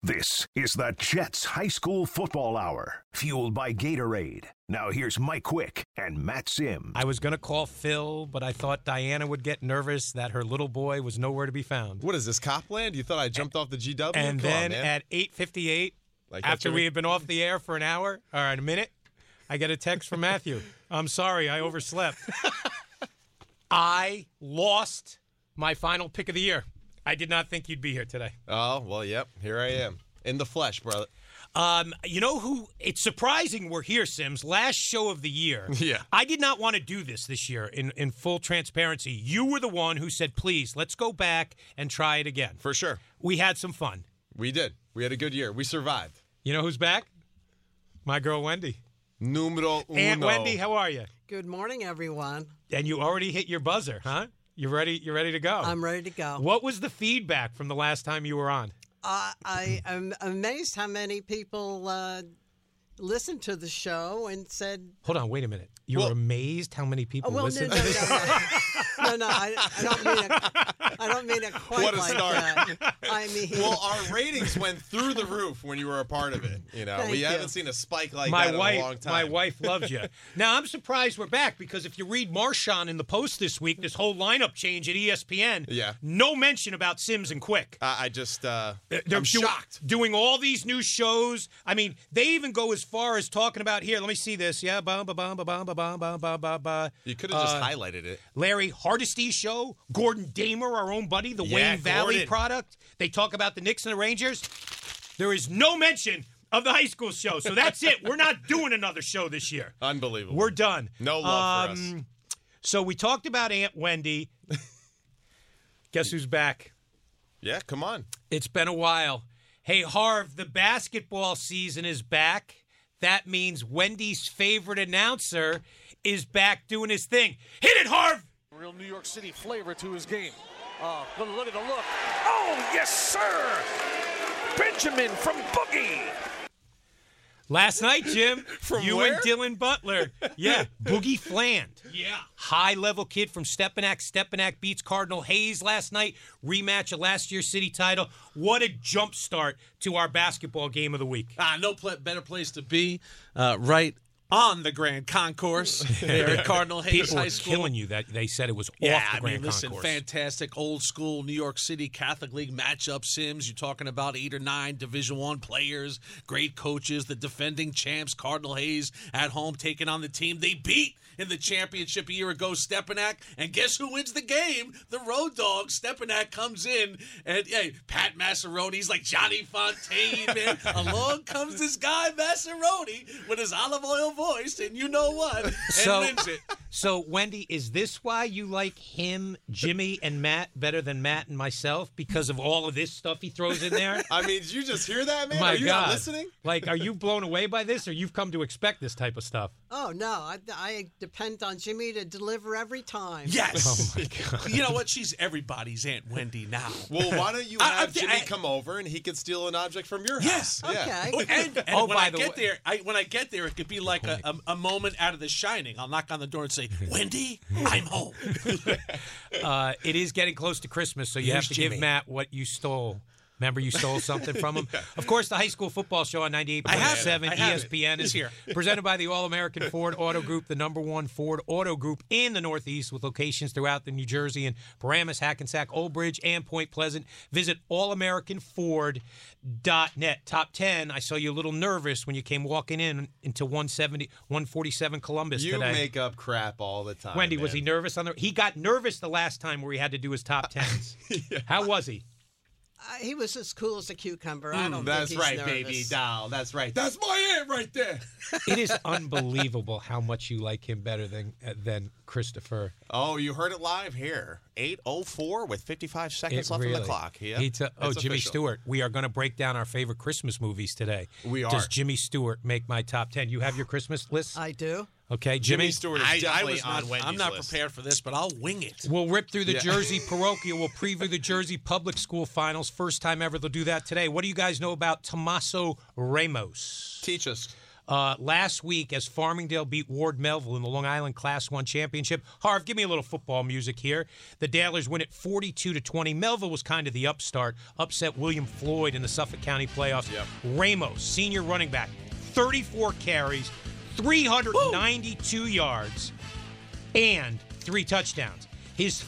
This is the Jets High School Football Hour, fueled by Gatorade. Now here's Mike Quick and Matt Sims. I was going to call Phil, but I thought Diana would get nervous that her little boy was nowhere to be found. What is this, Copland? You thought I jumped off the GW? And then at 8:58, after we had been off the air for an hour, or a minute, I get a text from Matthew. I'm sorry, I overslept. I lost my final pick of the year. I did not think you'd be here today. Oh, well, yep. Here I am. In the flesh, brother. You know who? It's surprising we're here, Sims. Last show of the year. Yeah. I did not want to do this year in full transparency. You were the one who said, please, let's go back and try it again. For sure. We had some fun. We did. We had a good year. We survived. You know who's back? My girl, Wendy. Numero uno. Aunt Wendy, how are you? Good morning, everyone. And you already hit your buzzer, huh? You're ready to go. I'm ready to go. What was the feedback from the last time you were on? I am amazed how many people listened to the show and said... Hold on, wait a minute. You're amazed how many people listen to the show? No, I don't mean it quite what a like start. that. I mean... Well, our ratings went through the roof when you were a part of it. You know, Thank we you. haven't seen a spike like that in a long time. My wife loves you. Now, I'm surprised we're back because if you read Marshawn in the Post this week, this whole lineup change at ESPN, no mention about Sims and Quick. I'm shocked. Doing all these new shows. I mean, they even go as far as talking about, here, let me see this. Yeah, ba ba ba ba ba ba ba ba ba ba. You could have just highlighted it. Larry Hardesty's show, Gordon Damer, our own buddy, the Wayne Valley Gordon. product. They talk about the Knicks and the Rangers. There is no mention of the high school show. So that's it. We're not doing another show this year. Unbelievable. We're done. No love for us. So we talked about Aunt Wendy. Guess who's back? Yeah, come on. It's been a while. Hey, Harv, the basketball season is back. That means Wendy's favorite announcer is back doing his thing. Hit it, Harv! Real New York City flavor to his game. Look at the look. Oh, yes, sir! Benjamin from Boogie. Last night, Jim, From you where? and Dylan Butler. Yeah, Boogie Fland. Yeah. High-level kid from Stepinac. Stepinac beats Cardinal Hayes last night. Rematch of last year's city title. What a jump start to our basketball game of the week. No better place to be. Right on the Grand Concourse there at Cardinal Hayes People High were School. killing you that they said it was off the Grand listen, Concourse. fantastic old school New York City Catholic League matchup, Sims. You're talking about 8 or 9 Division I players, great coaches, the defending champs, Cardinal Hayes at home taking on the team they beat in the championship a year ago, Stepinac. And guess who wins the game? The Road Dogs. Stepinac comes in, and hey, Pat Massaroni's like Johnny Fontaine, man. Along comes this guy, Massaroni, with his olive oil voice, and you know what? And wins it. So, Wendy, is this why you like him, Jimmy, and Matt better than Matt and myself? Because of all of this stuff he throws in there? I mean, did you just hear that, man? My Are you God. not listening? Like, are you blown away by this, or you've come to expect this type of stuff? Oh, no, I depend on Jimmy to deliver every time. Yes. Oh, my God. You know what? She's everybody's Aunt Wendy now. Well, why don't you have Jimmy come over and he could steal an object from your house? Yes. Okay. And Oh, when by I the get way- there, when I get there, it could be like a moment out of The Shining. I'll knock on the door and say, "Wendy, I'm home." It is getting close to Christmas, so you Here's have to give Jimmy. Matt what you stole. Remember, you stole something from him? Of course, the high school football show on 98.7 I have ESPN it. is It's here. presented by the All-American Ford Auto Group, the #1 Ford Auto Group in the Northeast, with locations throughout the New Jersey and Paramus, Hackensack, Old Bridge, and Point Pleasant. Visit allamericanford.net. Top 10, I saw you a little nervous when you came walking in into 147 Columbus You today. make up crap all the time. Wendy, was man. he nervous on the? He got nervous the last time where he had to do his top tens. How was he? He was as cool as a cucumber. I don't That's think he's right, nervous. baby doll. That's right. That's my aunt right there. It is unbelievable how much you like him better than Christopher. Oh, you heard it live here. 8:04 with 55 seconds left on the clock. Yeah. Jimmy official. Stewart. We are going to break down our favorite Christmas movies today. We are. Does Jimmy Stewart make my top 10? You have your Christmas list? I do. Okay, Jimmy Stewart is I definitely was on not. Wendy's I'm not list. prepared for this, but I'll wing it. We'll rip through the Jersey parochial. We'll preview the Jersey public school finals. First time ever they'll do that today. What do you guys know about Tommaso Ramos? Teach us. last week as Farmingdale beat Ward Melville in the Long Island Class 1 Championship. Harv, give me a little football music here. The Dalers win it 42-20. Melville was kind of the upstart, upset William Floyd in the Suffolk County playoffs. Yep. Ramos, senior running back, 34 carries, 392 yards, and 3 touchdowns. His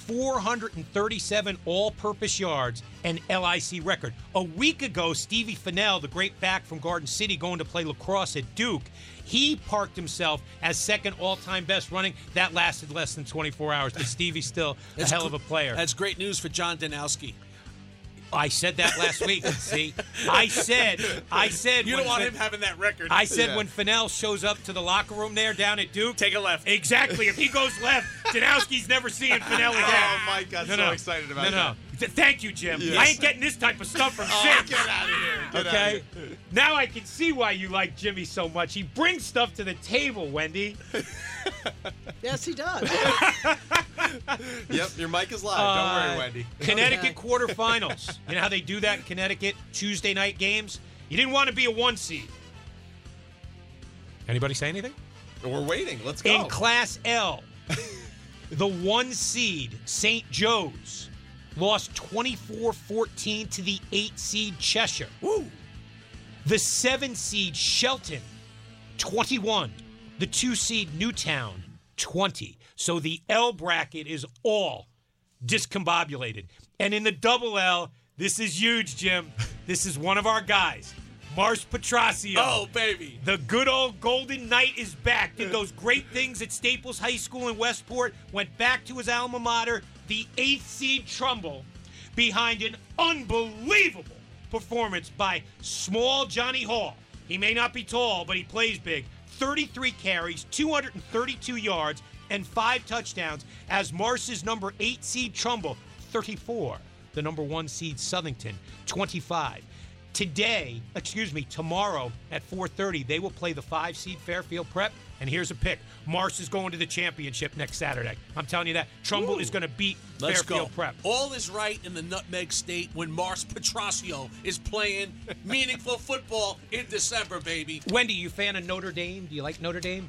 437 all-purpose yards and LIC record. A week ago, Stevie Fennell, the great back from Garden City, going to play lacrosse at Duke, he parked himself as second all-time best running. That lasted less than 24 hours, but Stevie's still a hell of a player. That's great news for John Danowski. I said that last week. See, I said. You don't want him having that record. I said when Fennell shows up to the locker room there down at Duke, Take a left. Exactly. If he goes left, Danowski's never seeing Fennell again. Oh, Mike got so excited about that. Thank you, Jim. Yes. I ain't getting this type of stuff from Sim. Get out of here. Get Okay? out of here. Now I can see why you like Jimmy so much. He brings stuff to the table, Wendy. Yes, he does. Yep, your mic is live. Don't worry, Wendy. Connecticut quarterfinals. You know how they do that in Connecticut? Tuesday night games? You didn't want to be a 1 seed. Anybody say anything? We're waiting. Let's go. In Class L, the 1 seed, St. Joe's, lost 24-14 to the 8 seed Cheshire. Woo. The 7 seed Shelton, 21. The 2 seed Newtown, 20. So the L bracket is all discombobulated. And in the double L, this is huge, Jim. This is one of our guys, Mars Petrasio. Oh, baby. The good old Golden Knight is back. Did those great things at Staples High School in Westport. Went back to his alma mater, the 8th seed Trumbull, behind an unbelievable performance by small Johnny Hall. He may not be tall, but he plays big. 33 carries, 232 yards, and 5 touchdowns as Marce's number 8 seed Trumbull, 34. The number 1 seed Southington, 25. Tomorrow at 4:30, they will play the 5 seed Fairfield Prep. And here's a pick. Marce is going to the championship next Saturday. I'm telling you that. Trumbull is going to beat Fairfield Prep. All is right in the Nutmeg State when Mars Petrasio is playing meaningful football in December, baby. Wendy, you a fan of Notre Dame? Do you like Notre Dame?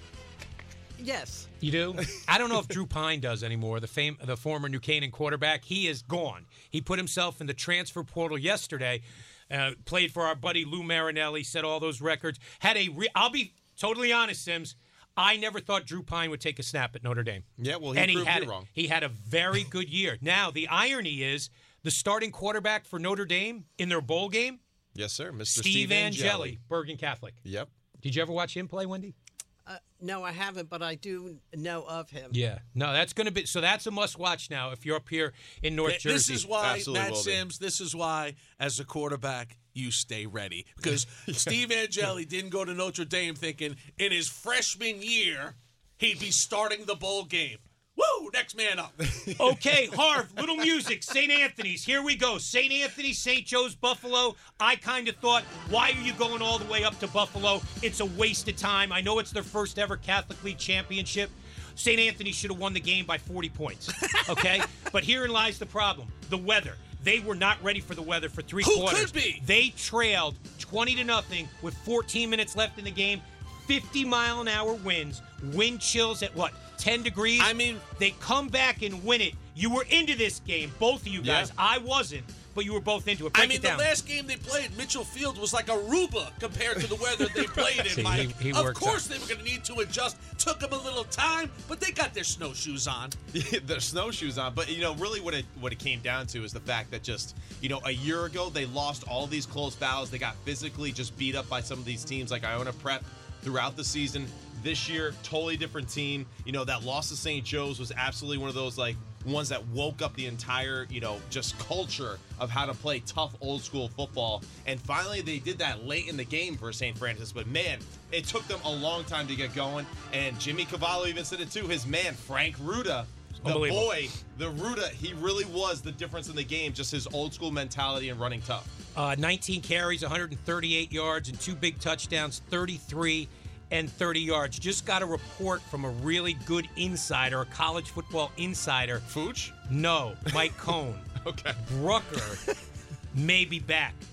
Yes. You do? I don't know if Drew Pine does anymore, the former New Canaan quarterback. He is gone. He put himself in the transfer portal yesterday, played for our buddy Lou Marinelli, set all those records. I'll be totally honest, Sims, I never thought Drew Pine would take a snap at Notre Dame. Yeah, well, he proved you wrong. He had a very good year. Now, the irony is the starting quarterback for Notre Dame in their bowl game, Yes, sir. Mr. Steve Angeli, Bergen Catholic. Yep. Did you ever watch him play, Wendy? No, I haven't, but I do know of him. Yeah. No, that's going to be – so that's a must-watch now if you're up here in North Jersey. This is why, Absolutely Matt will be. Sims, this is why, as a quarterback, you stay ready. Because Steve Angeli didn't go to Notre Dame thinking in his freshman year he'd be starting the bowl game. Woo! Next man up. Okay, Harv, little music. St. Anthony's. Here we go. St. Anthony, St. Joe's, Buffalo. I kind of thought, why are you going all the way up to Buffalo? It's a waste of time. I know it's their first ever Catholic League championship. St. Anthony should have won the game by 40 points. Okay? But herein lies the problem. The weather. They were not ready for the weather for 3 Who quarters. could be? They trailed 20-0 with 14 minutes left in the game. 50-mile-an-hour winds. Wind chills at what? 10 degrees? I mean, they come back and win it. You were into this game, both of you guys. Yeah. I wasn't, but you were both into it. I Break mean, it the down. last game they played, Mitchell Field was like Aruba compared to the weather they played in, See, Mike. he Of works course out. they were going to need to adjust. Took them a little time, but they got their snowshoes on. Their snowshoes on. But, really what it came down to is the fact that just, a year ago they lost all these close battles. They got physically just beat up by some of these teams like Iona Prep throughout the season. This year, totally different team. That loss to St. Joe's was absolutely one of those, ones that woke up the entire, just culture of how to play tough old school football. And finally, they did that late in the game for St. Francis. But, man, it took them a long time to get going. And Jimmy Cavallo even said it, too. His man, Frank Ruda, the boy, the Ruda, he really was the difference in the game, just his old school mentality and running tough. 19 carries, 138 yards, and 2 big touchdowns, 33 and 30 yards. Just got a report from a really good insider, a college football insider. Fooch? No, Mike Cohn. Okay. Brucker may be back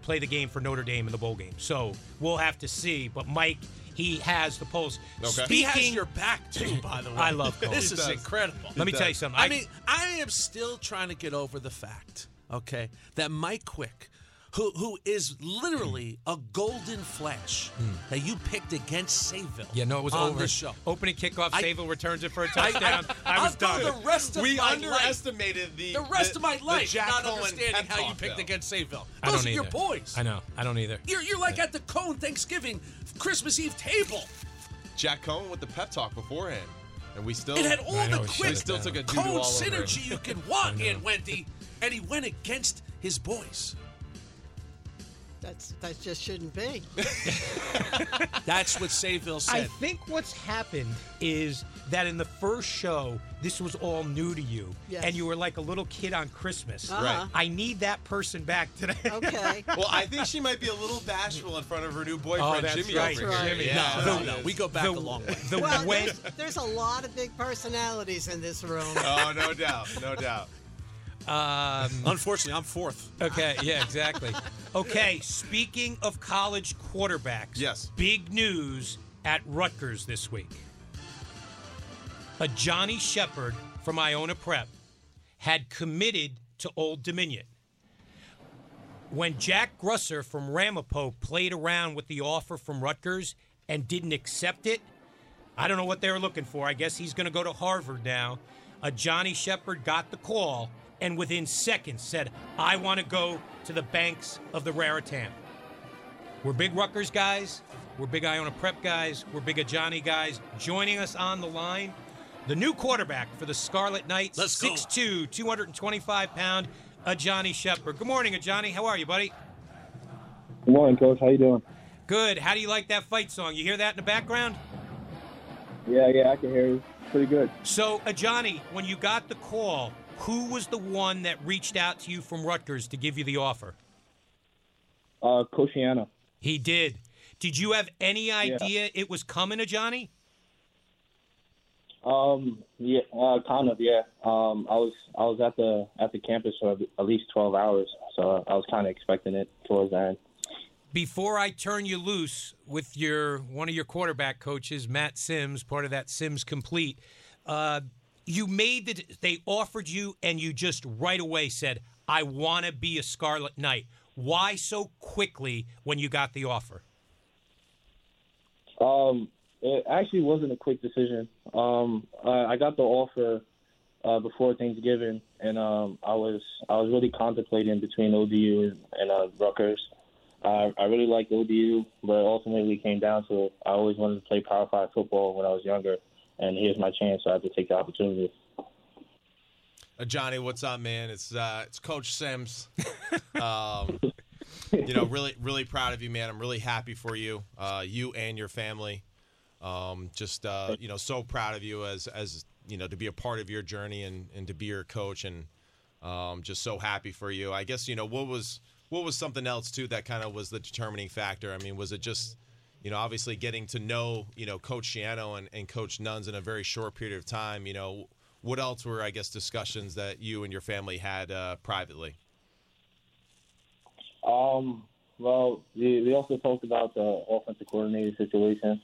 play the game for Notre Dame in the bowl game. So we'll have to see. But Mike, he has the pulse. Okay. He has your back, too, by the way. I love Cohen. This He is does. incredible. Let me tell you something. I mean, I am still trying to get over the fact, okay, that Mike Quick, who is literally a golden flash that you picked against Sayville Yeah, no, it was on over. this show. Opening kickoff, I- Sayville returns it for a touchdown. I was I'll done. go the rest of We my life. underestimated the The rest of my life Jack not Cohen understanding pep how you talk, picked though. against Sayville. I Those don't are your either. boys. I know. I don't either. You're like at the Cone Thanksgiving Christmas Eve table. Jack Cohen with the pep talk beforehand, and we still It had all I know, the he shut quick it still down. took a doo-doo Cone all over it. synergy you can want, Aunt Wendy, and he went against his boys. That just shouldn't be. That's what Sayville I said. think what's happened is that in the first show, this was all new to you, Yes. and you were like a little kid on Christmas. Uh-huh. I need that person back today. Okay. Well, I think she might be a little bashful in front of her new boyfriend, that's Jimmy. right, over here. Jimmy. Yeah, No, we go back a long way. The Well, when, there's a lot of big personalities in this room. Oh, no doubt, no doubt. Unfortunately, I'm fourth. okay, yeah, exactly. Okay, speaking of college quarterbacks, Yes. big news at Rutgers this week. A Johnny Shepard from Iona Prep had committed to Old Dominion. When Jack Grusser from Ramapo played around with the offer from Rutgers and didn't accept it, I don't know what they were looking for. I guess he's going to go to Harvard now. A Johnny Shepard got the call and within seconds said, I want to go to the banks of the Raritan. We're big Rutgers guys. We're big Iona Prep guys. We're big Johnny guys. Joining us on the line, the new quarterback for the Scarlet Knights, Let's go. 6'2", 225-pound, Johnny Shepard. Good morning, Johnny. How are you, buddy? Good morning, Coach. How you doing? Good. How do you like that fight song? You hear that in the background? Yeah, I can hear you. Pretty good. So, Johnny, when you got the call, who was the one that reached out to you from Rutgers to give you the offer? Coach Shiano. He did. Did you have any idea it was coming, Johnny? Yeah, kind of. Yeah. I was at the campus for at least 12 hours, so I was kind of expecting it towards the end. Before I turn you loose with one of your quarterback coaches, Matt Sims, part of that Sims Complete, they offered you, and you just right away said, "I want to be a Scarlet Knight." Why so quickly when you got the offer? It actually wasn't a quick decision. I got the offer before Thanksgiving, and I was really contemplating between ODU and Rutgers. I really liked ODU, but ultimately it came down to it. I always wanted to play Power 5 football when I was younger, and here's my chance, so I had to take the opportunity. Johnny, what's up, man? It's Coach Sims. Really proud of you, man. I'm really happy for you, you and your family. So proud of you as to be a part of your journey and to be your coach, and just so happy for you. I guess what was something else too that kind of was the determining factor? I mean, was it just obviously getting to know Coach Shiano and Coach Nuns in a very short period of time? What else were, I guess, discussions that you and your family had privately? Well, we also talked about the offensive coordinator situation.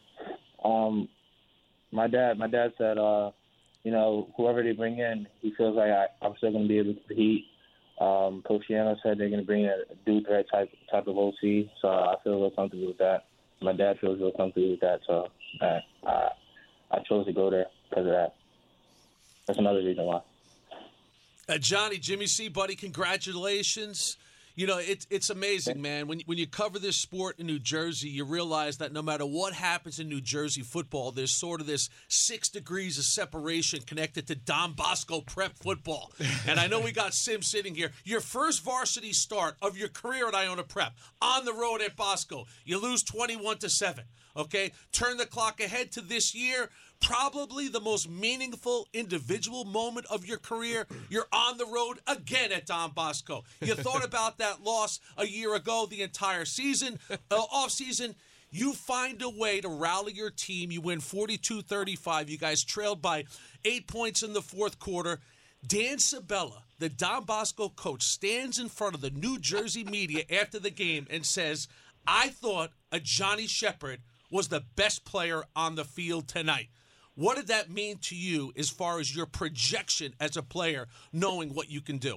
My dad said, whoever they bring in, he feels like I'm still going to be able to compete. Coach Shiano said they're going to bring in a dual threat type of OC, so I feel real comfortable with that. My dad feels real comfortable with that, so I chose to go there because of that. That's another reason why. Johnny, Jimmy C, buddy, congratulations. It's amazing, man. When you cover this sport in New Jersey, you realize that no matter what happens in New Jersey football, there's sort of this 6 degrees of separation connected to Don Bosco prep football. And I know we got Sim sitting here. Your first varsity start of your career at Iona Prep, on the road at Bosco. You lose 21-7, okay? Turn the clock ahead to this year. Probably the most meaningful individual moment of your career. You're on the road again at Don Bosco. You thought about that loss a year ago, the entire season, off season. You find a way to rally your team. You win 42-35. You guys trailed by 8 points in the fourth quarter. Dan Sabella, the Don Bosco coach, stands in front of the New Jersey media after the game and says, I thought Johnny Shepard was the best player on the field tonight. What did that mean to you as far as your projection as a player, knowing what you can do?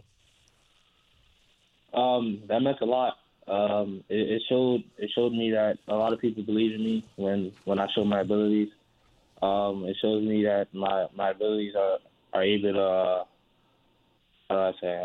That meant a lot. It showed me that a lot of people believe in me when I show my abilities. It shows me that my abilities are able to, how do I say,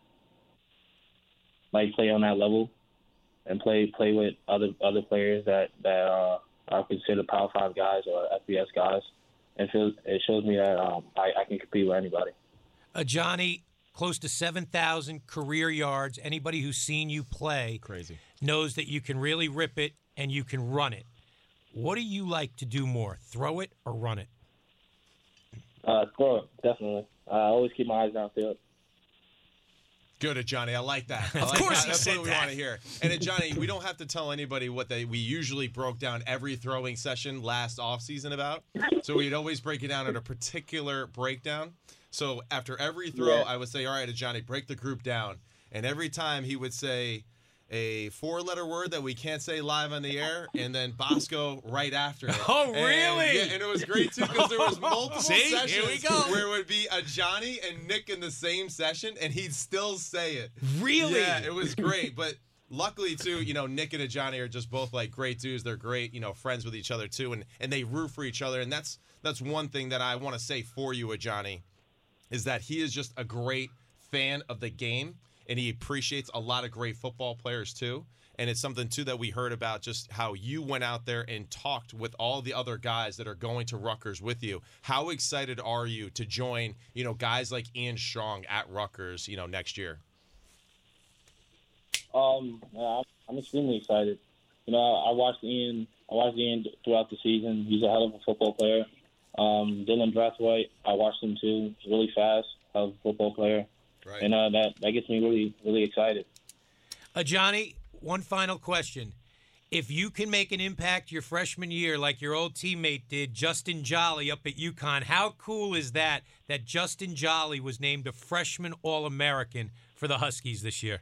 like play on that level and play with other players that are considered Power 5 guys or FBS guys. And it shows me that I can compete with anybody. Johnny, close to 7,000 career yards. Anybody who's seen you play knows that you can really rip it and you can run it. What do you like to do more, throw it or run it? Throw it, definitely. I always keep my eyes downfield. Good, Johnny. I like that. Of course he That's said what we that. want to hear. And Johnny, we don't have to tell anybody what we usually broke down every throwing session last offseason about. So we'd always break it down at a particular breakdown. So after every throw, I would say, all right, Johnny, break the group down. And every time he would say a 4-letter word that we can't say live on the air, and then Bosco right after it. Oh, really? And it was great, too, because there was multiple sessions here we go. where it would be a Johnny and Nick in the same session, and he'd still say it. Really? Yeah, it was great. But luckily, too, Nick and Johnny are just both, like, great dudes. They're great, friends with each other, too, and they root for each other. And that's one thing that I want to say for you, Johnny, is that he is just a great fan of the game. And he appreciates a lot of great football players, too. And it's something, too, that we heard about just how you went out there and talked with all the other guys that are going to Rutgers with you. How excited are you to join, guys like Ian Strong at Rutgers, next year? I'm extremely excited. I watched Ian throughout the season. He's a hell of a football player. Dylan Brathwaite, I watched him, too. He's really fast, hell of a football player. Right. And that gets me really, really excited. Johnny, one final question. If you can make an impact your freshman year like your old teammate did, Justin Jolly up at UConn, how cool is that Justin Jolly was named a freshman All-American for the Huskies this year?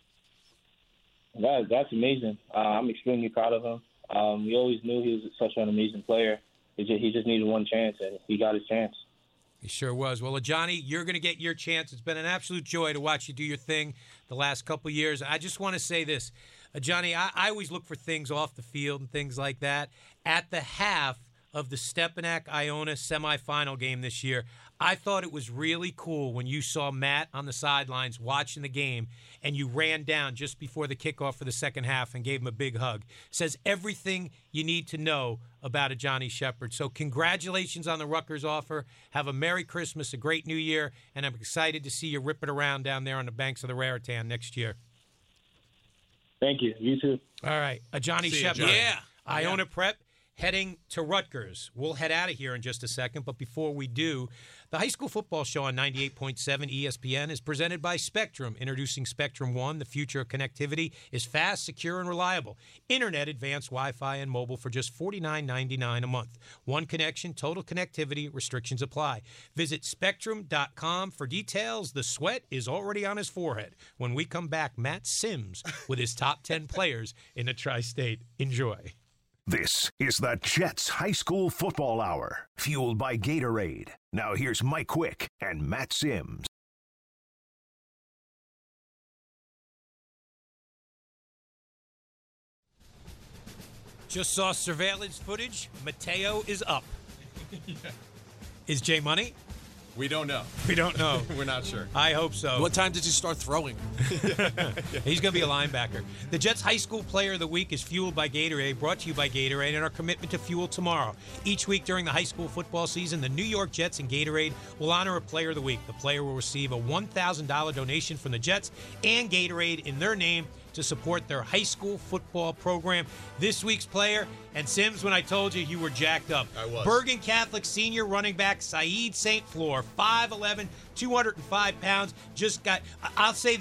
That's amazing. I'm extremely proud of him. We always knew he was such an amazing player. He just needed one chance, and he got his chance. He sure was. Well, Johnny, you're going to get your chance. It's been an absolute joy to watch you do your thing the last couple of years. I just want to say this. Johnny, I always look for things off the field and things like that. At the half of the Stepanak-Iona semifinal game this year, I thought it was really cool when you saw Matt on the sidelines watching the game and you ran down just before the kickoff for the second half and gave him a big hug. Says everything you need to know about a Johnny Shepard. So congratulations on the Rutgers offer. Have a Merry Christmas, a great New Year, and I'm excited to see you rip it around down there on the banks of the Raritan next year. Thank you. You too. All right. A Johnny Shepard. Yeah. Iona Prep heading to Rutgers. We'll head out of here in just a second, but before we do, the high school football show on 98.7 ESPN is presented by Spectrum. Introducing Spectrum One, the future of connectivity is fast, secure, and reliable. Internet, advanced Wi-Fi, and mobile for just $49.99 a month. One connection, total connectivity, restrictions apply. Visit Spectrum.com for details. The sweat is already on his forehead. When we come back, Matt Sims with his top 10 players in the Tri-State. Enjoy. This is the Jets High School Football Hour, fueled by Gatorade. Now here's Mike Quick and Matt Sims. Just saw surveillance footage. Mateo is up. Is Jay Money? We don't know. We don't know. We're not sure. I hope so. What time did you start throwing? He's going to be a linebacker. The Jets High School Player of the Week is fueled by Gatorade, brought to you by Gatorade, and our commitment to fuel tomorrow. Each week during the high school football season, the New York Jets and Gatorade will honor a Player of the Week. The player will receive a $1,000 donation from the Jets and Gatorade in their name to support their high school football program. This week's player, and Sims, when I told you were jacked up. I was. Bergen Catholic senior running back Saeed St. Fleur, 5'11", 205 pounds. I'll say this,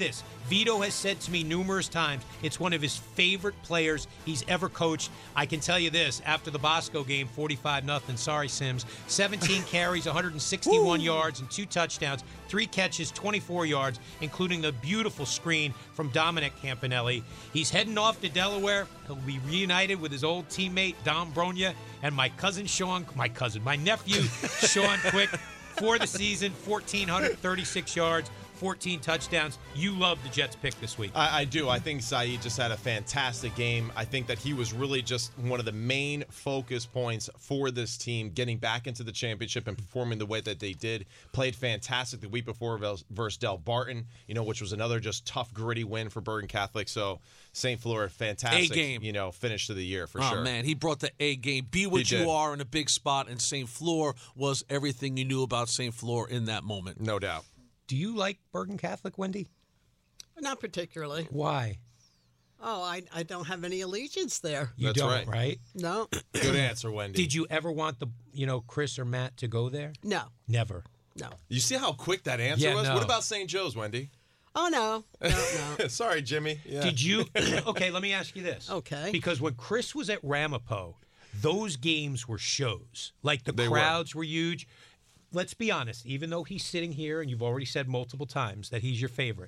Vito has said to me numerous times it's one of his favorite players he's ever coached. I can tell you this, after the Bosco game, 45-0, sorry, Sims, 17 carries, 161 yards, and 2 touchdowns, 3 catches, 24 yards, including the beautiful screen from Dominic Campanelli. He's heading off to Delaware. He'll be reunited with his old teammate, Dom Bronya, and my nephew, Sean Quick, for the season, 1,436 yards, 14 touchdowns. You love the Jets pick this week. I do. I think Saeed just had a fantastic game. I think that he was really just one of the main focus points for this team, getting back into the championship and performing the way that they did. Played fantastic the week before versus Del Barton, which was another just tough, gritty win for Bergen Catholic. So St. Fleur, fantastic, A-game. Finish to the year for oh, sure. Man, he brought the A game. Be what you are in a big spot, and St. Fleur was everything you knew about St. Fleur in that moment. No doubt. Do you like Bergen Catholic, Wendy? Not particularly. Why? Oh, I don't have any allegiance there. You That's don't, right. No. Good answer, Wendy. Did you ever want Chris or Matt to go there? No. Never. No. You see how quick that answer was? No. What about St. Joe's, Wendy? Oh, no. No. Sorry, Jimmy. Yeah. Did you? Okay, let me ask you this. Okay. Because when Chris was at Ramapo, those games were shows. Like the They crowds were huge. Let's be honest, even though he's sitting here and you've already said multiple times that he's your favorite,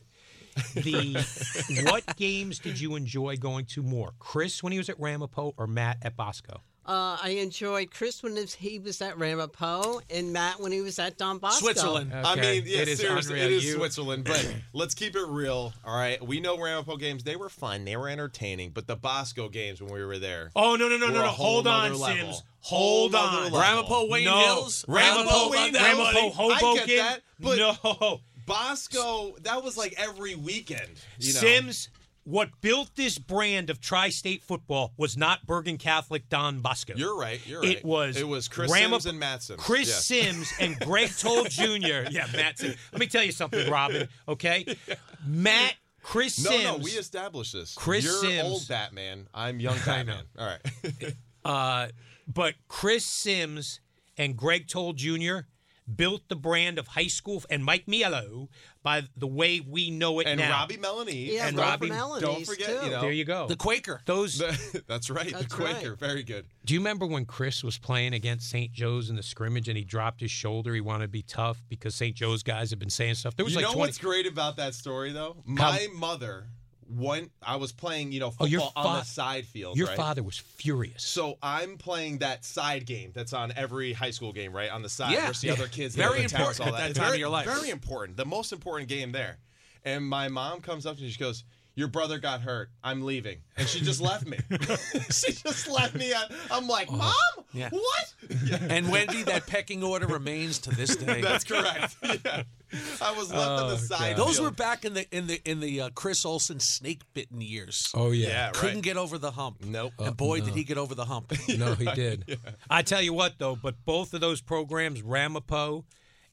what games did you enjoy going to more? Chris when he was at Ramapo or Matt at Bosco? I enjoyed Chris when he was at Ramapo and Matt when he was at Don Bosco. Switzerland. Okay. I mean, yeah, It is seriously, unreal. it is Switzerland. But let's keep it real, all right? We know Ramapo games, they were fun, they were entertaining, but the Bosco games when we were there. Oh, no. were a whole Hold on, nother level. Sims. Hold Whole on. nother level. Ramapo, Wayne Hills. Ramapo, Wayne Ramapo, Hills. Hoboken. I get that, but no. Bosco, that was like every weekend. Sims, what built this brand of tri-state football was not Bergen Catholic Don Bosco. You're right. It was Chris Sims and Matt Sims. Chris Yes. Sims and Greg Toll Jr. Yeah, Matt Sims. Let me tell you something, Robin, okay? Chris Sims. No, we established this. Chris You're Sims. old Batman. I'm young Batman. All right. But Chris Sims and Greg Toll Jr. built the brand of high school, and Mike Miello, by the way we know it And now. Robbie Melanese. Yeah, And Robbie Robbie- Don't forget, too. There you go. The Quaker. Those. That's right. That's the Quaker. right. Very good. Do you remember when Chris was playing against St. Joe's in the scrimmage and he dropped his shoulder? He wanted to be tough because St. Joe's guys have been saying stuff. There was You like know 20. what's great about that story, though? My mother, when I was playing, football your on the side field, Your right? father was furious. So I'm playing that side game that's on every high school game, right? On the side Yeah. versus the other kids. Very the towers, important all at that time of your life. Very important. The most important game there. And my mom comes up to me, she goes, "Your brother got hurt. I'm leaving." And she just left me. She just left me. I'm like, Mom? Yeah. What? And Wendy, that pecking order remains to this day. That's correct. Yeah. I was left on the side. Those field. were back in the Chris Olsen snake bitten years. Oh, Yeah, right. Couldn't get over the hump. Nope. And boy, did he get over the hump. No, he did. I tell you what, though, but both of those programs, Ramapo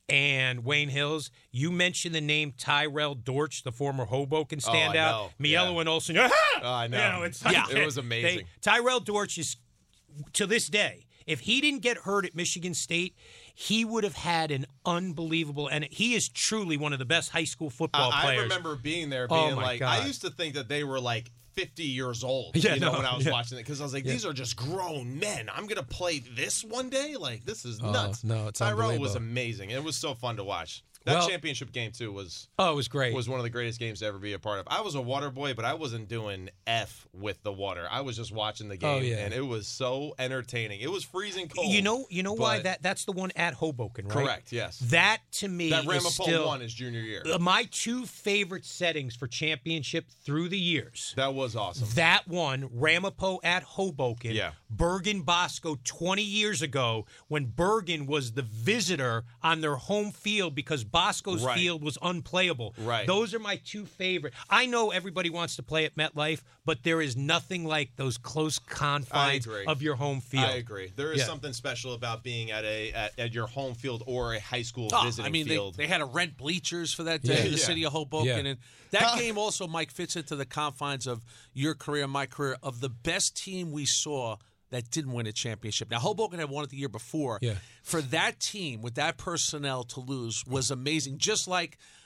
and Wayne Hills, you mentioned the name Tyrell Dortch, the former Hoboken standout. know. Miello Yeah. and Olsen. I know. It's Yeah. It was amazing. Tyrell Dortch is, to this day, if he didn't get hurt at Michigan State, he would have had an unbelievable, and he is truly one of the best high school football I players. remember being there, Oh, being my like, God. I used to think that they were like 50 years old, Yeah, when I was yeah. watching it, because I was like, these are just grown men. I'm gonna play this one day, like this is nuts. no, it's Tyrell unbelievable. was amazing. It was so fun to watch. That Well- championship game too was Oh, it was great. one of the greatest games to ever be a part of. I was a water boy, but I wasn't doing F with the water. I was just watching the game, Oh, yeah. and it was so entertaining. It was freezing cold. You know why but- that's the one at Hoboken, right? Correct. Yes. That to me That is Ramapo still won his junior year. my two favorite settings for championship through the years. That was awesome. That one, Ramapo at Hoboken, Yeah. Bergen Bosco 20 years ago when Bergen was the visitor on their home field because Bosco's Right. field was unplayable. Right. Those are my two favorite. I know everybody wants to play at MetLife, but there is nothing like those close confines agree. of your home field. I agree. There is Yeah. something special about being at your home field or a high school Oh, visiting I mean, field. they had to rent bleachers for that day Yeah. in the Yeah. city of Hoboken. Yeah. And that game also, Mike, fits into the confines of your career, my career, of the best team we saw that didn't win a championship. Now, Hoboken had won it the year before. Yeah. For that team, with that personnel to lose was amazing. Just like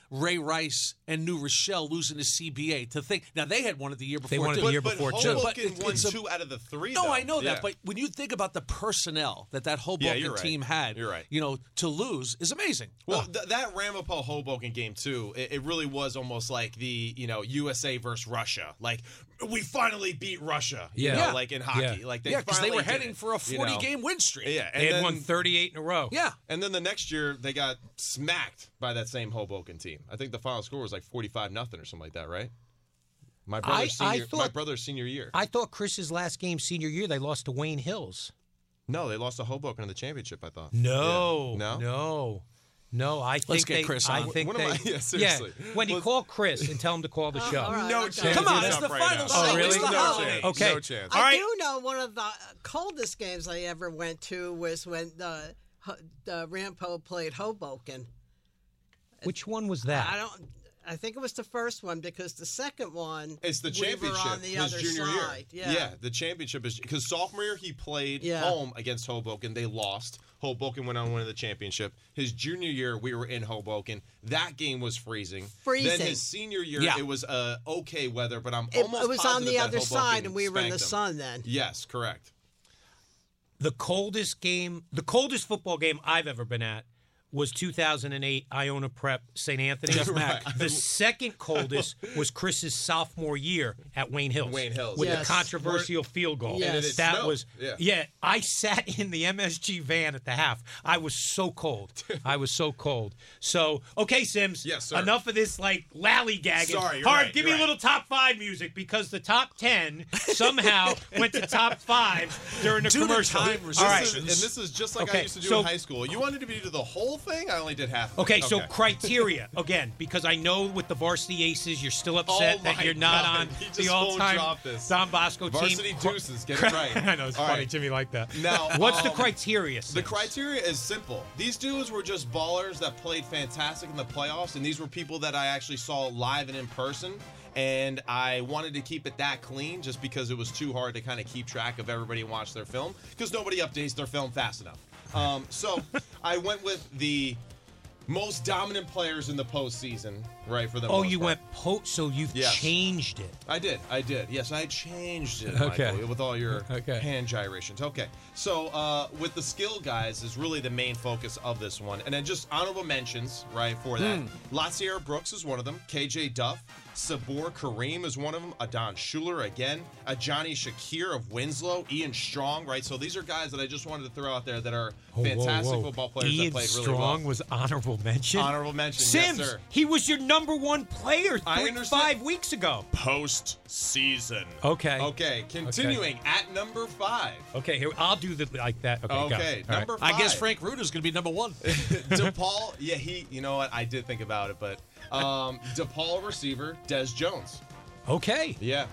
Ray Rice and New Rochelle losing to CBA. To think now they had won it the year before. They won it too. the year before too. Hoboken won it's a- 2 out of the 3. No, though. I know Yeah. that, but when you think about the personnel that Hoboken you're right. team had, You're right. to lose is amazing. Well, that Ramapo Hoboken game too, it really was almost like the USA versus Russia. Like we finally beat Russia. You Yeah. know, like in hockey. Yeah. Like because they finally were did heading it, for a 40-game win streak. Yeah, and They had then, won 38 in a row. Yeah. and then the next year they got smacked by that same Hoboken team. I think the final score was like 45-0 or something like that, right? My brother's senior year. I thought Chris's last game senior year they lost to Wayne Hills. No, they lost to Hoboken in the championship, I thought. No, Yeah. no. I think get Chris I on. think What they. am I- yeah, seriously. Wendy, call Chris and tell him to call the show. all right, No okay. chance. Come on, He's it's up the right final now. Oh, show. really? It's the No holiday. chance. Okay. No chance. All I right. do know one of the coldest games I ever went to was when Rampo played Hoboken. Which one was that? I think it was the first one because the second one It's the we championship. were on the his other junior side. year. Yeah. The championship is because sophomore year he played Yeah. home against Hoboken. They lost. Hoboken went on to win the championship. His junior year, we were in Hoboken. That game was freezing. Freezing. Then his senior year, Yeah. it was okay weather, but I'm It almost was on positive the that other Hoboken side, and we were in the spanked them. sun then. Yes, correct. The coldest football game I've ever been at was 2008 Iona Prep St. Anthony. Jeff Mack. The second coldest was Chris's sophomore year at Wayne Hills. Wayne Hills, with yes. the controversial field goal. Yes. And it that snowed. was Yeah. I sat in the MSG van at the half. I was so cold. So okay, Sims. Yes, sir. Enough of this like lollygagging. Sorry, you're Harv, right, give you're me a little top 5 music because the top 10 somehow went to top 5 during the Due to commercial. time All right. restrictions. And this is just like I Okay, used to do so- in high school. You wanted to do the whole thing? I only did half of it. Okay, so criteria again, because I know with the Varsity Aces, you're still upset Oh that my you're not God, on he just the won't all-time drop this. Don Bosco Varsity team. Deuces, get it right. I know it's All funny, right. Jimmy, like that. Now, What's the criteria? The Sims? criteria is simple. These dudes were just ballers that played fantastic in the playoffs, and these were people that I actually saw live and in person. And I wanted to keep it that clean just because it was too hard to kind of keep track of everybody and watch their film because nobody updates their film fast enough. So I went with the most dominant players in the postseason, right? For the Oh, most you part. went so you've Yes. changed it. I did. Yes, I changed it, Okay. Michael, with all your Okay. hand gyrations. Okay. So with the skill guys is really the main focus of this one. And then just honorable mentions, right, for that. Latsier Brooks is one of them. KJ Duff. Sabor Kareem is one of them. Adon Schuler again. Johnny Shakir of Winslow. Ian Strong, right? So these are guys that I just wanted to throw out there that are fantastic football players Ian that played really Strong well. was honorable mention. Honorable mention, Sims, yes, sir. he was your number 1 player I understand. 5 weeks ago. Post-season. Okay. Okay, continuing at number 5. Okay, here I'll do the like that. Okay, go. Okay, All right. number 5. I guess Frank Ruder's going to be number 1. DePaul, yeah, you know what? I did think about it, but DePaul receiver, Des Jones. Okay. Yeah.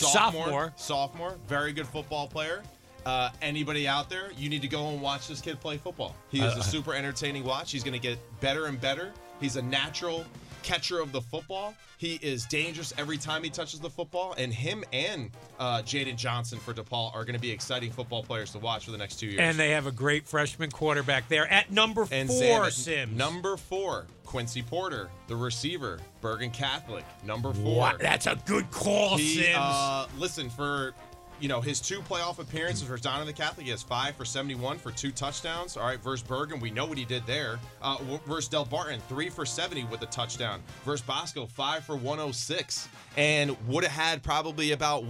Sophomore, very good football player. Anybody out there, you need to go and watch this kid play football. He is a super entertaining watch. He's going to get better and better. He's a natural catcher of the football. He is dangerous every time he touches the football. And him and Jaden Johnson for DePaul are going to be exciting football players to watch for the next 2 years. And they have a great freshman quarterback there at number 4, And Sam, Sims. Number 4, Quincy Porter, the receiver, Bergen Catholic. Number 4. Wow, that's a good call, Sims. Listen, for his 2 playoff appearances versus Donovan Catholic, he has 5 for 71 for 2 touchdowns. All right, versus Bergen, we know what he did there. Versus Del Barton, 3 for 70 with a touchdown. Versus Bosco, 5 for 106. And would have had probably about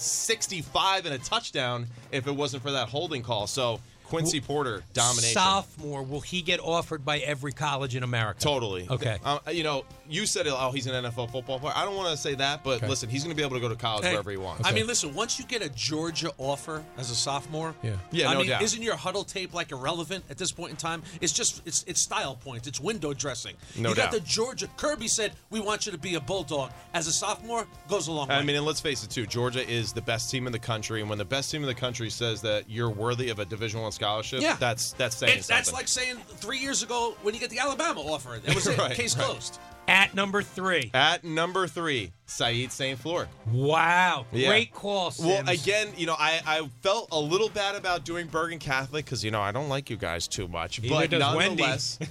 165 and a touchdown if it wasn't for that holding call. So Quincy Porter, domination. Sophomore, will he get offered by every college in America? Totally. Okay. You said, he's an NFL football player. I don't want to say that, but listen, he's going to be able to go to college wherever he wants. I mean, listen, once you get a Georgia offer as a sophomore, Yeah, I no mean, doubt. isn't your huddle tape like irrelevant at this point in time? It's just it's style points, it's window dressing. No you got doubt. the Georgia. Kirby said we want you to be a Bulldog. As a sophomore, goes a long way. I mean, and let's face it, too. Georgia is the best team in the country, and when the best team in the country says that you're worthy of a Division I scholarship, Yeah. that's saying something. That's like saying 3 years ago when you get the Alabama offer. It was it. Right, Case right. closed. At number 3. At number 3, Saeed St. Fleur. Wow. Yeah. Great call, Sims. Well, again, I felt a little bad about doing Bergen Catholic because, I don't like you guys too much. Neither But does Wendy.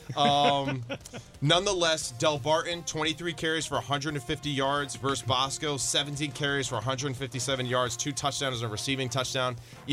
nonetheless, Del Barton, 23 carries for 150 yards versus Bosco, 17 carries for 157 yards, 2 touchdowns and a receiving touchdown.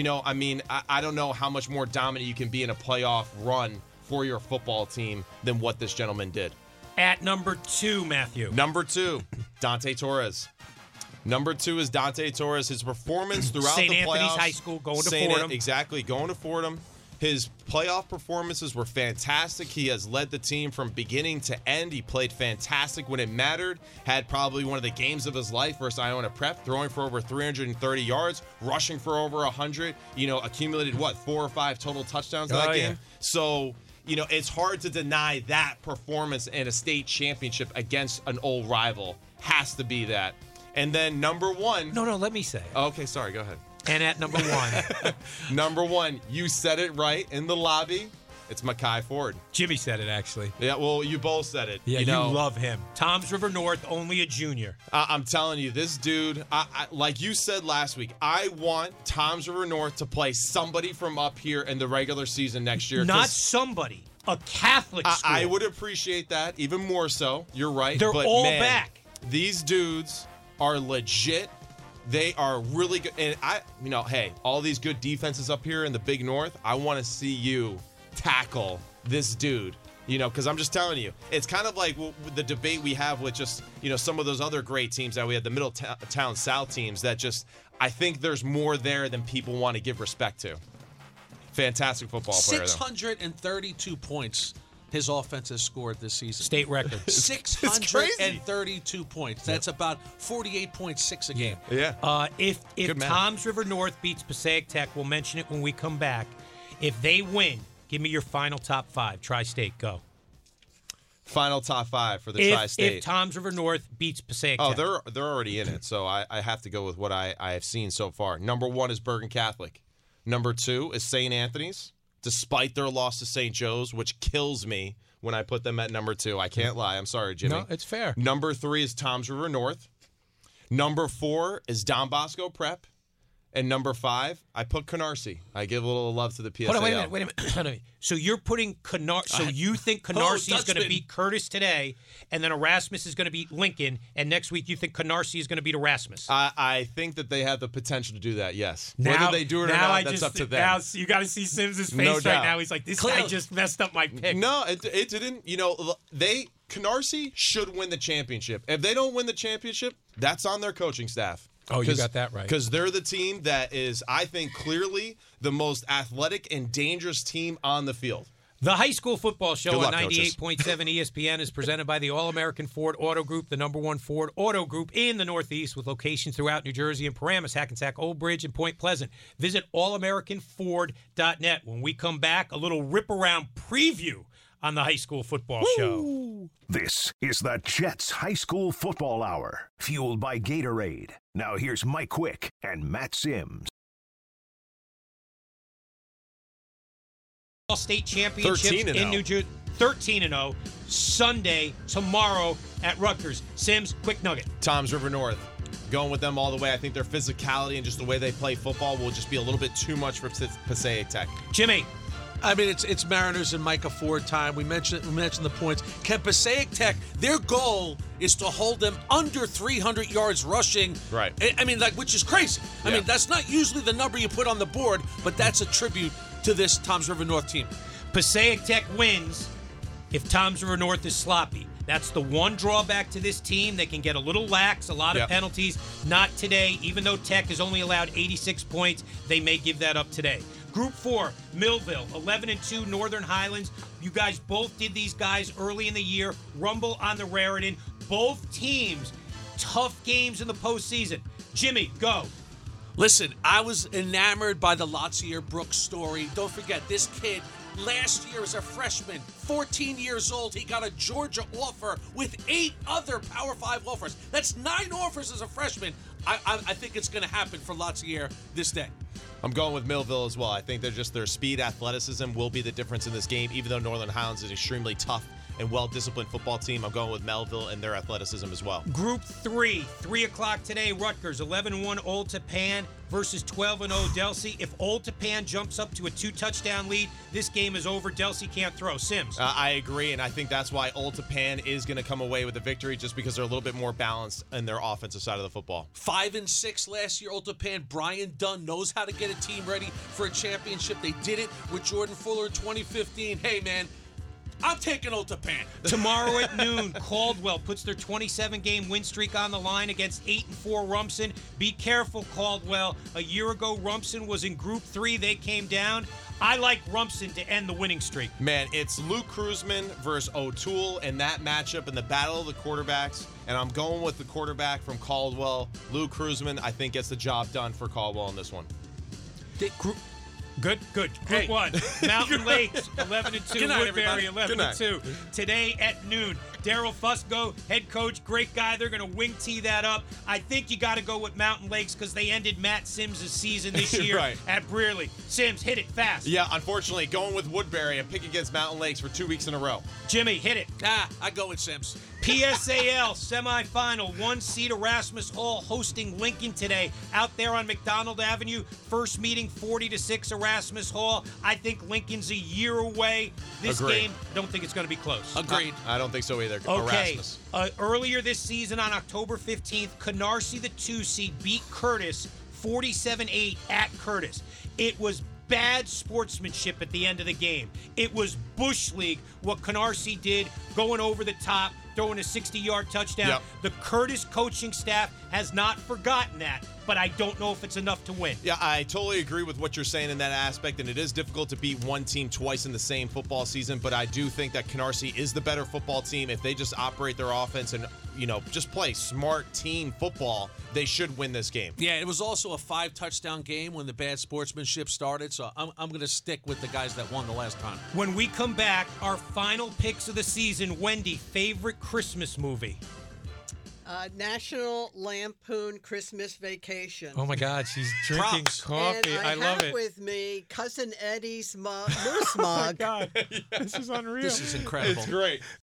I don't know how much more dominant you can be in a playoff run for your football team than what this gentleman did. At number 2, Matthew. Number 2, Dante Torres. Number 2 is Dante Torres. His performance throughout the playoffs. St. Anthony's High School, going to Fordham. Exactly, going to Fordham. His playoff performances were fantastic. He has led the team from beginning to end. He played fantastic when it mattered. Had probably one of the games of his life versus Iona Prep, throwing for over 330 yards, rushing for over 100. Accumulated 4 or 5 total touchdowns that game. Yeah. So, it's hard to deny that performance in a state championship against an old rival. Has to be that. And then number 1. No, let me say it. Okay, sorry, go ahead. And at number 1. Number 1, you said it right in the lobby. It's Mekhi Ford. Jimmy said it, actually. Yeah, well, you both said it. Yeah, you love him. Toms River North, only a junior. I'm telling you, this dude, like you said last week, I want Toms River North to play somebody from up here in the regular season next year. Not somebody. A Catholic school. I would appreciate that even more so. You're right. They're but all man, back. These dudes are legit. They are really good. And hey, all these good defenses up here in the Big North, I want to see you tackle this dude. Because I'm just telling you, it's kind of like the debate we have with just, some of those other great teams that we had, the Middletown South teams that just, I think there's more there than people want to give respect to. Fantastic football player, though. 632 points his offense has scored this season. State record. 632 points. That's about 48.6 a game. Yeah. If Toms River North beats Passaic Tech, we'll mention it when we come back. If they win, give me your final top 5. Tri-State, go. Final top 5 for the Tri-State. If Toms River North beats Passaic Tech. They're already in it, so I have to go with what I have seen so far. Number 1 is Bergen Catholic. Number 2 is St. Anthony's, despite their loss to St. Joe's, which kills me when I put them at number 2. I can't lie. I'm sorry, Jimmy. No, it's fair. Number 3 is Toms River North. Number 4 is Don Bosco Prep. And number 5, I put Canarsie. I give a little love to the PSAL. Hold on, wait a minute. So you're putting Canarsie. So you think Canarsie is going to beat Curtis today, and then Erasmus is going to beat Lincoln, and next week you think Canarsie is going to beat Erasmus? I think that they have the potential to do that, yes. Whether they do it or not, that's up to them. Now you got to see Sims' face right now. He's like, this guy just messed up my pick. No, it didn't. Canarsie should win the championship. If they don't win the championship, that's on their coaching staff. Oh, you got that right. Because they're the team that is, I think, clearly the most athletic and dangerous team on the field. The High School Football Show on 98.7 coaches. ESPN is presented by the All-American Ford Auto Group, the #1 Ford Auto Group in the Northeast with locations throughout New Jersey and Paramus, Hackensack, Old Bridge, and Point Pleasant. Visit allamericanford.net. When we come back, a little rip-around preview on the High School Football Show. This is the Jets High School Football Hour, fueled by Gatorade. Now here's Mike Quick and Matt Sims. State championships in New Jersey. 13-0. Sunday, tomorrow at Rutgers. Sims, quick nugget. Toms River North. Going with them all the way. I think their physicality and just the way they play football will just be a little bit too much for Passaic Tech. Jimmy. I mean, it's Mariners and Micah Ford time. We mentioned the points. Can Passaic Tech, their goal is to hold them under 300 yards rushing. Right. I mean, which is crazy. I mean, that's not usually the number you put on the board, but that's a tribute to this Toms River North team. Passaic Tech wins if Toms River North is sloppy. That's the one drawback to this team. They can get a little lax, a lot of penalties. Not today. Even though Tech is only allowed 86 points, they may give that up today. Group 4, Millville, 11-2, Northern Highlands. You guys both did these guys early in the year. Rumble on the Raritan. Both teams, tough games in the postseason. Jimmy, go. Listen, I was enamored by the Lotzier Brooks story. Don't forget, this kid, last year as a freshman, 14 years old, he got a Georgia offer with 8 other Power 5 offers. That's 9 offers as a freshman. I think it's going to happen for Lotzier this day. I'm going with Millville as well. I think their speed, athleticism will be the difference in this game, even though Northern Highlands is extremely tough and well-disciplined football team. I'm going with Melville and their athleticism as well. Group 3, 3 o'clock today, Rutgers, 11-1 Old Tappan versus 12-0 Delsea. If Old Tappan jumps up to a 2-touchdown lead, this game is over. Delsea can't throw. Sims. I agree, and I think that's why Old Tappan is going to come away with a victory, just because they're a little bit more balanced in their offensive side of the football. 5-6 last year, Old Tappan. Brian Dunn knows how to get a team ready for a championship. They did it with Jordan Fuller in 2015. Hey, man, I'm taking Old Tappan. Tomorrow at noon, Caldwell puts their 27-game win streak on the line against 8-4 Rumson. Be careful, Caldwell. A year ago, Rumson was in Group 3. They came down. I like Rumson to end the winning streak. Man, it's Luke Kruzman versus O'Toole in that matchup in the battle of the quarterbacks, and I'm going with the quarterback from Caldwell. Luke Kruzman, I think, gets the job done for Caldwell in this one. Good. Group 1, Mountain Lakes, 11-2. Good night, Woodbury, everybody. 11-2. Today at noon, Daryl Fusco, head coach, great guy. They're going to wing tee that up. I think you got to go with Mountain Lakes because they ended Matt Sims' season this year Right. at Brearley. Sims, hit it fast. Yeah, unfortunately, going with Woodbury, a pick against Mountain Lakes for 2 weeks in a row. Jimmy, hit it. I go with Sims. PSAL semifinal, 1 seed Erasmus Hall hosting Lincoln today out there on McDonald Avenue. First meeting 40-6 Erasmus Hall. I think Lincoln's a year away. This Agreed. game, don't think it's going to be close. Agreed. I don't think so either. Okay. Erasmus. Earlier this season on October 15th, Canarsie, the 2 seed, beat Curtis 47-8 at Curtis. It was bad sportsmanship at the end of the game. It was Bush League, what Canarsie did, going over the top, throwing a 60-yard touchdown. Yep. The Curtis coaching staff has not forgotten that, but I don't know if it's enough to win. Yeah, I totally agree with what you're saying in that aspect, and it is difficult to beat one team twice in the same football season, but I do think that Canarsie is the better football team. If they just operate their offense and, just play smart team football, they should win this game. Yeah, it was also a 5-touchdown game when the bad sportsmanship started, so I'm going to stick with the guys that won the last time. When we come back, our final picks of the season. Wendy, favorite Christmas movie? National Lampoon Christmas Vacation. Oh my God, she's drinking Props. coffee. And I love have it. with me Cousin Eddie's moose mug. Oh my God, this is unreal. This is incredible. It's great.